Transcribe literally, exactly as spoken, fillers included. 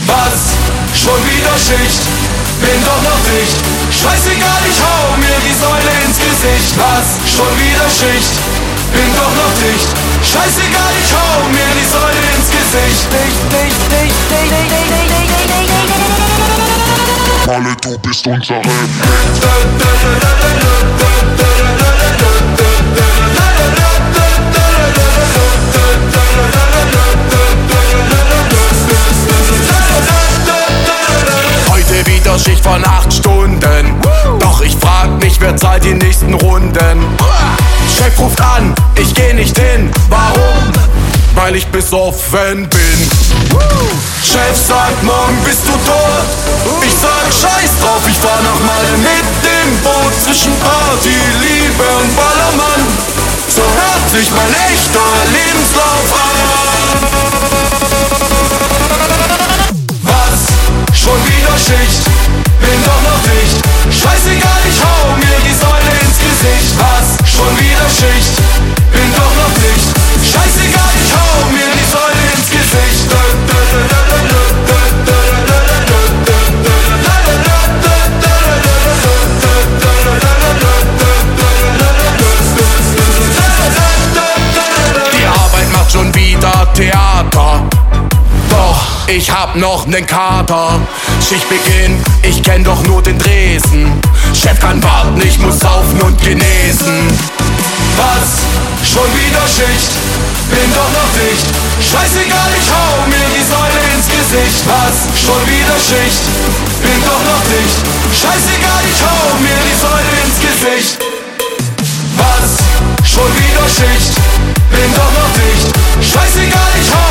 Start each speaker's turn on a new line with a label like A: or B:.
A: Was? Schon wieder Schicht? Bin doch noch dicht. Scheißegal, ich hau mir die Säule ins Gesicht. Was? Schon wieder Schicht? Bin doch noch dicht. Scheißegal, ich hau mir die Säule ins Gesicht. Dicht, dicht, dicht, dicht, dicht, dicht, dicht, dicht, dicht, dicht.
B: Malle, du bist unsere
A: Heute wieder Schicht von acht Stunden. Doch ich frag mich, wer zahlt die nächsten Runden? Chef ruft an, ich geh nicht hin. Warum? Weil ich besoffen bin. Chef sagt, morgen bist du tot. Ich sag, scheiß drauf, ich fahr noch mal mit dem Boot. Zwischen Party, Liebe und Ballermann. So hört sich mein echter Lebenslauf an. Was? Schon wieder Schicht? Bin doch noch dicht. Scheißegal, ich hau mir die Säule ins Gesicht. Was? Schon wieder Schicht? Bin doch noch dicht. Scheißegal, ich hau mir die Säule ins Gesicht. Die Arbeit macht schon wieder Theater. Doch ich hab noch nen Kater. Schichtbeginn, ich kenn doch nur den Dresen. Chef kann warten, ich muss saufen und genesen. Was? Schon wieder Schicht? Bin doch noch dicht. Scheißegal, ich hau mir die Säule ins Gesicht. Was? Schon wieder Schicht? Bin doch noch dicht. Scheißegal, ich hau mir die Säule ins Gesicht. Was? Schon wieder Schicht? Bin doch noch dicht. Scheißegal, ich hau